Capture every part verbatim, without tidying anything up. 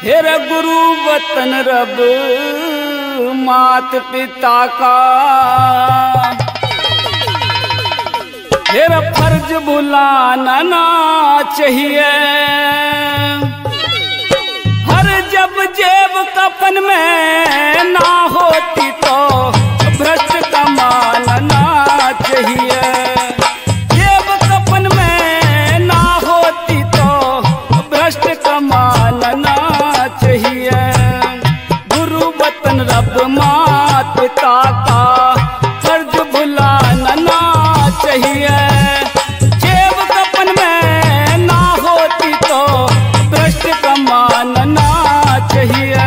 हेर गुरु वतन रब मात पिता का, हेर फर्ज भुलाना ना चाहिए। हर जब जेब कफन में ना होती तो भ्रष्ट कमाना ना चाहिए। जेब कफन में ना होती तो भ्रष्ट कमाना ना चाहिए। गुरु वतन रब मात पिता का फर्ज भुलाना ना चाहिए। जेब कफन में ना होती तो भ्रष्ट कमाना ना चाहिए।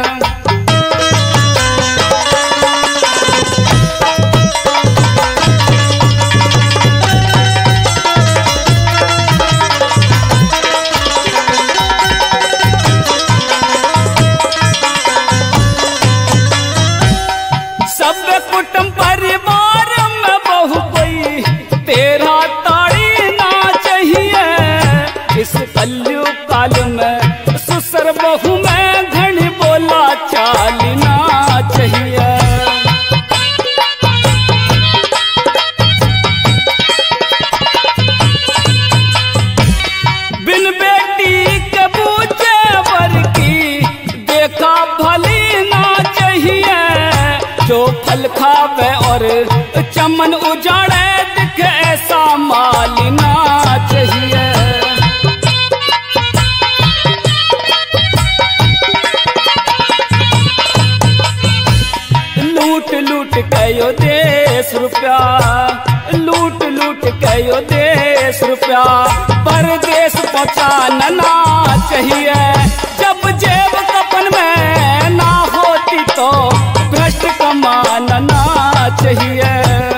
कुटुंब परिवार में बहु कोई तेरा ताड़ी ना चाहिए। इस कलयुग काल में सुसर बहु में धनी बोला चालना चाहिए। बिन बेटी के बूझे वर की देखा भली ना चाहिए। जो फल खावे और चमन उजाड़े दिखे ऐसा मालना चाहिए। लूट लूट कयो देश रुपया, लूट लूट कयो देश रुपया परदेश पहुंचाना ना चाहिए। जब जेब कफन में ना होती तो भ्रष्ट कमाना ना चाहिए।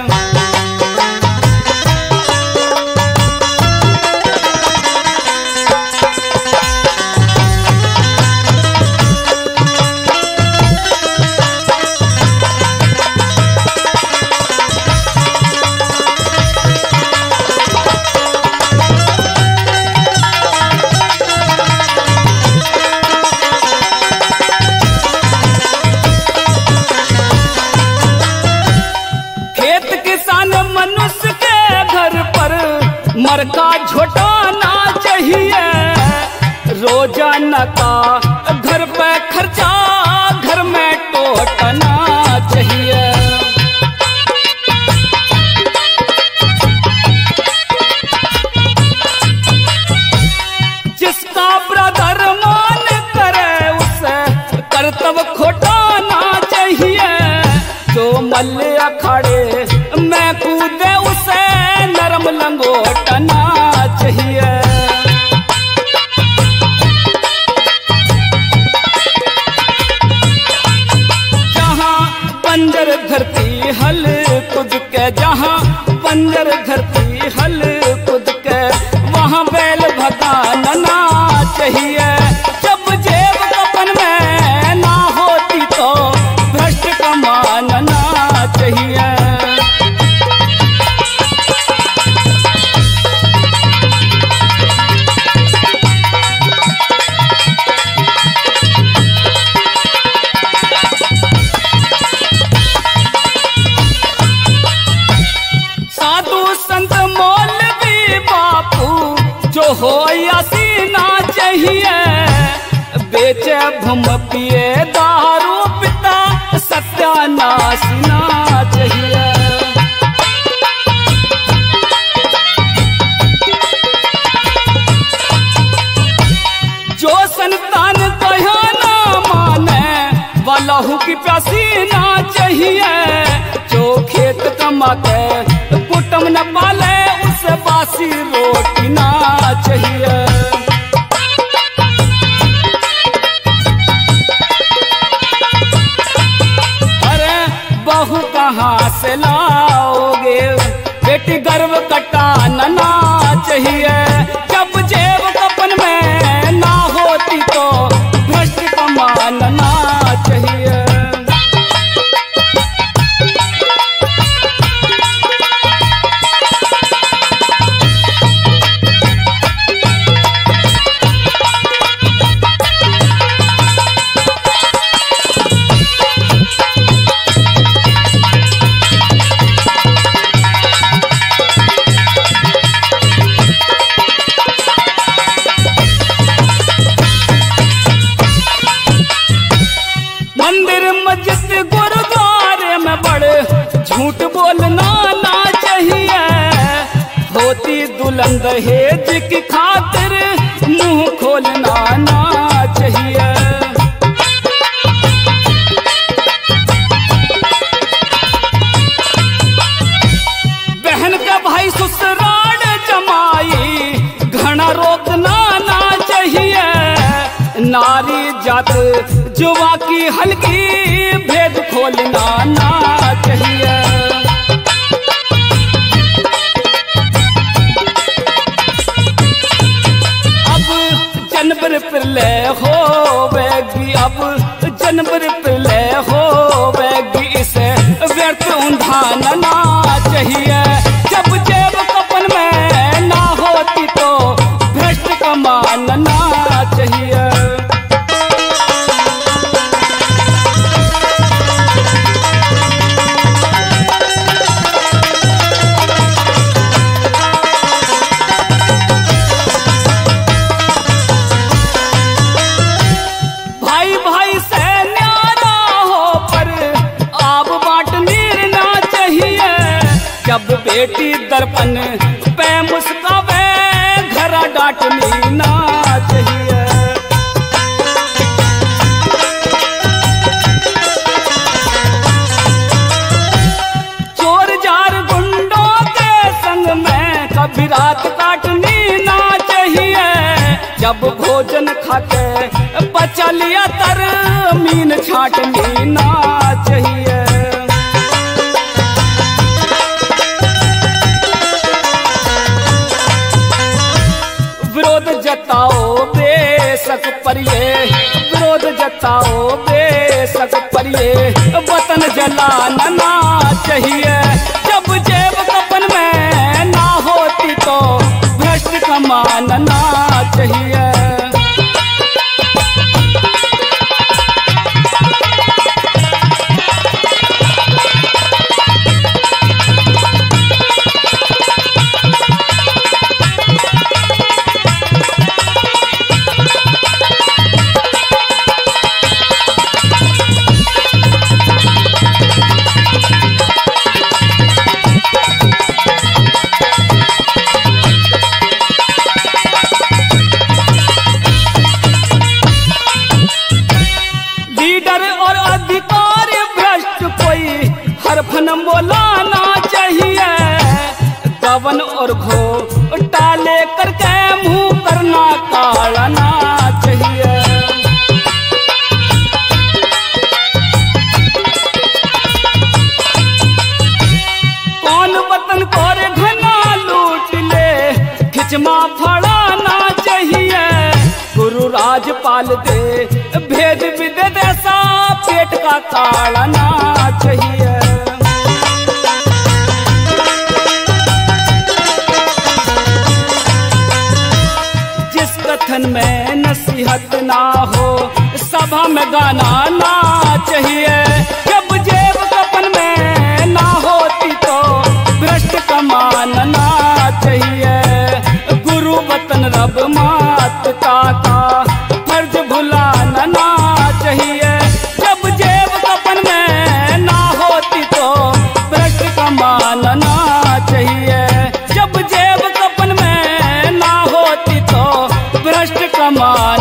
मनुष्य के घर पर मर का झोटाना चाहिए। रोजाना का घर पे खर्चा घर में टोटना चाहिए। जिसका ब्रदर मान करे उसे कर्तव्य खोटाना चाहिए। जो मल्ल अखाड़े मैं कूदे उसे नरम लंगोटना चाहिए। जहाँ बंजर धरती हल कूद के, जहाँ बंजर धरती हल कूद के वहाँ बैल भगाना ना चाहिए। जब जेब कफन में ना होती तो भ्रष्ट कमाना ना चाहिए। साधु संत मौलवी बापू जो हो या सीना चाहिए। बेचे भूम पिए दारू पिता सत्यानाश ना चाहिए। जो संतान कहा ना माने वालहू की प्यासी ना चाहिए। जो खेत कमा के कुटुंब न पाले उसे बासी रोटी ना चाहिए। अरे बहू कहाँ से लाओगे, बेटी गर्व कटाना ना चाहिए। जब जेब कफन में ना होती तो भ्रष्ट कमाना ना चाहिए। दुल्हन दहेज की खातिर मुंह खोलना ना चाहिए। बहन का भाई ससुराल जमाई घना रोकना ना चाहिए। नारी जात जुआ की हल्की भेद खोलना ना चाहिए। अब जनवर प्रलय होवेगी, अब जनवर प्रलय होवेगी, इसे व्यर्थ ऊंधाना ना चाहिए। जब जेब कपन में ना होती तो भ्रष्ट कमान ना चाहिए। भाई भाई से न्यारा हो पर आब बांटनी ना चाहिए। जब बेटी दर्पण पे मुस्कावे घरा डांटनी ना चाहिए। चोर जार गुंडों के संग में कभी रात काटनी ना चाहिए। जब भोजन खाके बचा लिया तर मीन छाटनी ना चाहिए। विरोध जताओ बेशक पर ये, विरोध जताओ बेशक पर ये, वतन जलाना ना चाहिए। जब जेब कपन में ना होती तो भ्रष्ट कमान ना चाहिए। हरफन बोलाना चाहिए। गवन और घो टाले करके मुंह करना काढ़ना चाहिए। कौन वतन को रे घना लूट ले खिचमा फड़ाना चाहिए। गुरु राजपाल दे भेद विदे देसा पेट का काढ़ना चाहिए। कथन में नसीहत ना हो सभा में गाना ना चाहिए। जब जेब कपन में ना होती तो भ्रष्ट कमान ना चाहिए। गुरु वतन रब मात काका फर्ज भुलाना ना चाहिए। जब जेब कपन में ना होती तो भ्रष्ट कमान ना चाहिए। जब जेब कपन में ना होती तो भ्रष्ट कमान